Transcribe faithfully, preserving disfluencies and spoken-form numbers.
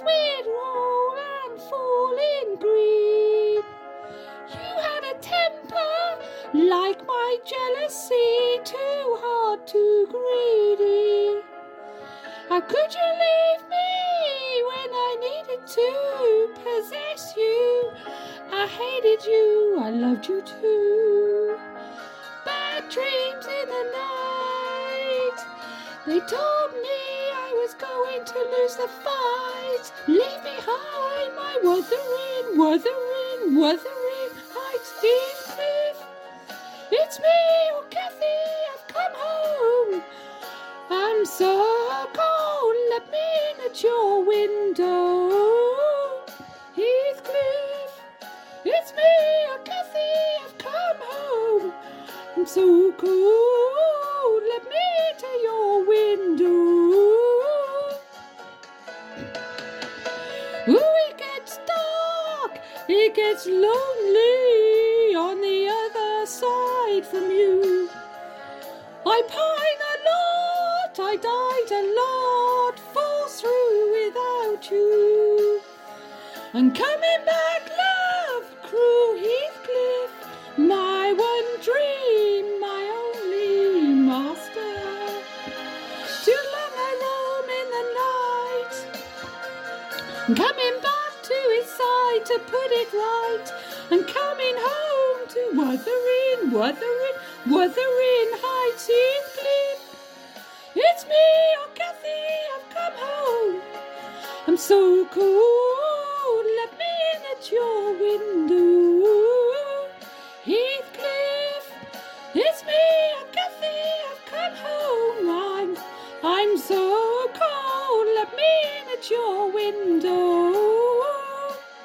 we'd roll and fall in green. You had a temper like my jealousy, too hard, too greedy. How could you leave me when I needed to possess you? I hated you, I loved you too. Bad dreams in the night, they told me I was going to lose the fight. Leave behind my Wuthering, Wuthering, Wuthering Heights. Heathcliff, it's me, or Kathy, I've come home. I'm so cold, let me in at your window. Heathcliff, it's me, or Kathy, I've come home. I'm so cold, let me into your window. Ooh, it gets dark, it gets lonely on the other side from you. I pine a lot, I died a lot, fall through without you. And coming back, love, cruel Heathcliff, my one dream, my only master. Too long I roam in the night, and coming back to his side to put it right, and coming home to Wuthering, Wuthering, Wuthering Heights. Heathcliff, it's me, or Kathy, I've come home. I'm so cold, let me in at your window. Heathcliff, it's me, or Kathy, I've come home. I'm, I'm so cold, let me in at your window.